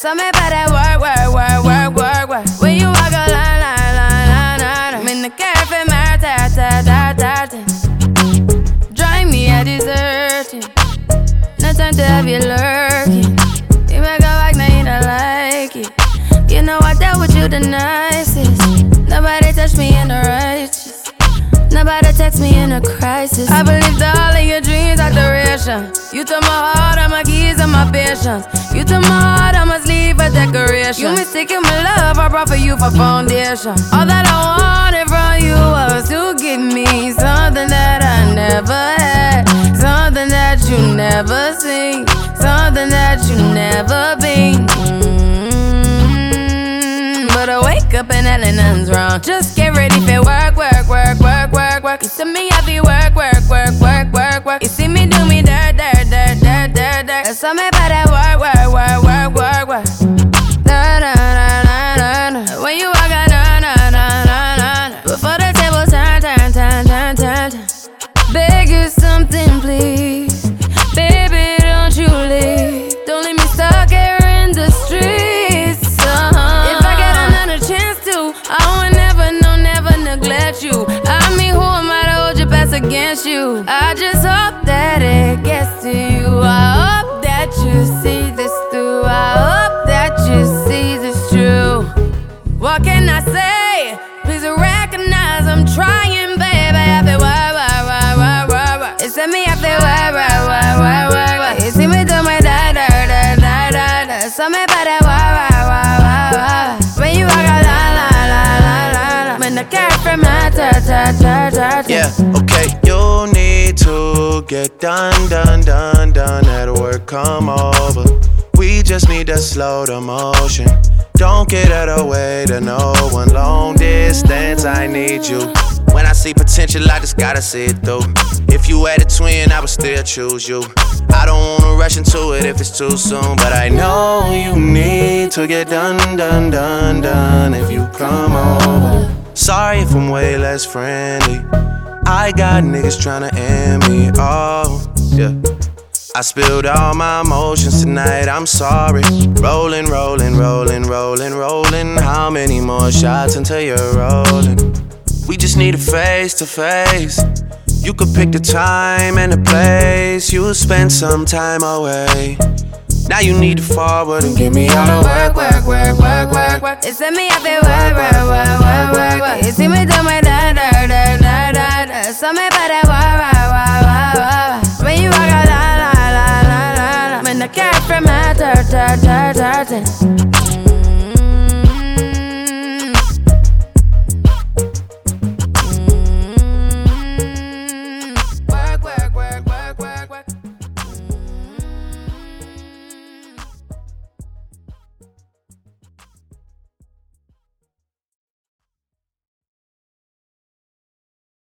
So me better work. When you walk a line. I'm in the cafe, my ta. Drive me a deserting. No time to have you lurking. You make a walk, now you don't like it. You know I dealt with you the nicest. Nobody touched me in the righteous. Nobody text me in a crisis. I believed all of your dreams are duration. You took my heart, all my keys, and my patience. You took my heart, I must leave a decoration. You mistaken my love, I brought for you for foundation. All that I wanted from you was to give me something that I never had, something that you never seen, something that you never been. But I wake up and hell nothing's wrong. Just get ready for work. You see me happy work. You see me do me dirt. So me better work. When you walk out, before the table turn. Beg you something, please. Baby, don't you leave. Don't leave me stuck here in the streets. If I get another chance to, I would never neglect you. I mean, who am I to hold your best against you? I just hope that it gets to you. I hope that you see this through. I hope that you see this true. What can I say? Please recognize I'm trying, baby. I feel work. It's me, I feel work. You see me do my da. So me better work. When you walk out, la. When the cat from my ta. Yeah, okay. You need to get done. At work, come over. We just need to slow the motion. Don't get out of the way to no one. Long distance, I need you. When I see potential, I just gotta see it through. If you had a twin, I would still choose you. I don't wanna rush into it if it's too soon, but I know you need to get done. If you come over. Sorry if I'm way less friendly. I got niggas tryna end me. Oh, yeah. I spilled all my emotions tonight, I'm sorry. Rolling. How many more shots until you're rolling? We just need a face to face. You could pick the time and the place. You'll spend some time away. Now you need to forward and give me all the work. It's me, I feel work. You see me do my da. So me better work. When you walk out, la. When the cat from my ta.